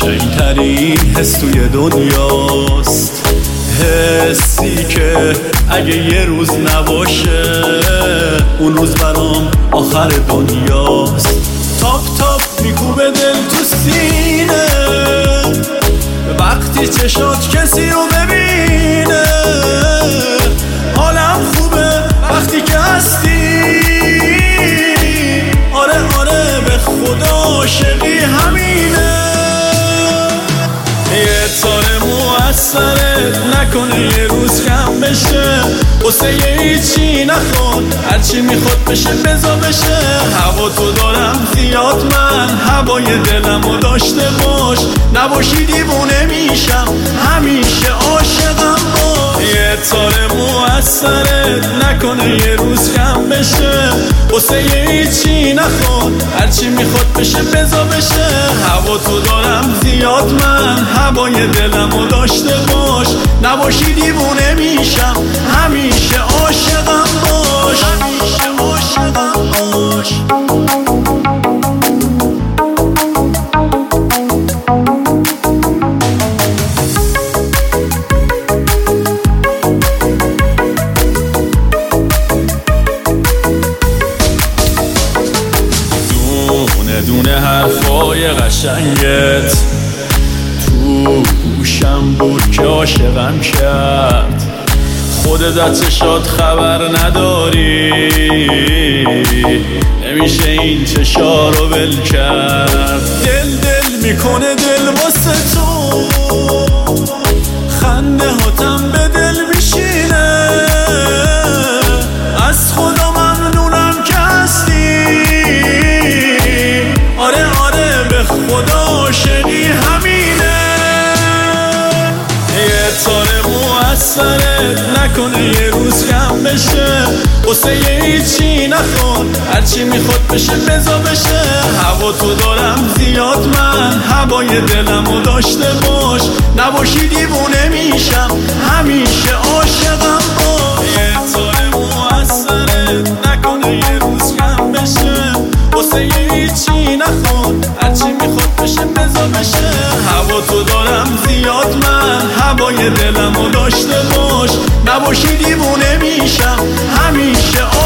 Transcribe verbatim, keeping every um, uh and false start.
قشنگترین حس توی دنیاست، حسی که اگه یه روز نباشه اون روز برام آخر دنیاست. تاپ تاپ میکوبه دل تو سینه وقتی چشات کسی رو ببینه، حالم خوبه وقتی که هستی، آره آره به خدا عاشقی همینه. یه تار موثرت نکنه یه روز کم بشه، واسه یه هیچی نخواد هرچی میخواد بشه بزا بشه. هوا تو دارم زیاد من هوای دلمو داشته باش، نباشی دیوونه میشم همیشه عاشقم باش. یه تار موثرت نکنه یه روز کم بشه، واسه یه هیچی نخواد هرچی میخواد بشه بزا بشه. هوا تو دارم زیاد من هوای دلمو داشته باش، نباشی دیوونه میشم همیشه عاشقم باش، همیشه عاشقم باش. دونه دونه حرفای قشنگت تو گوشم بود که عاشقم کرد، خودت از چشات خبر نداری، نمیشه این چشا رو ول کرد. دل دل میکنه دل واسه تو، خنده هاتم به دل میشینه، از خدا ممنونم که هستی، آره آره به خدا عاشقی همینه. یه تار موثرت نکنه یه روز کم بشه، واسه یه هیچی نخواد هرچی میخواد بشه بزا بشه. هوا تو دارم زیاد من هوای دلمو داشته باش، نباشی دیوونه میشم همیشه عاشقم باش. یه تار موثرت نکنه یه روز کم بشه، واسه یه هیچی نخواد هرچی میخواد بشه بزا بشه. هوا تو دارم زیاد من هوای دلمو داشته باش، نباشی دیوونه میشم همیشه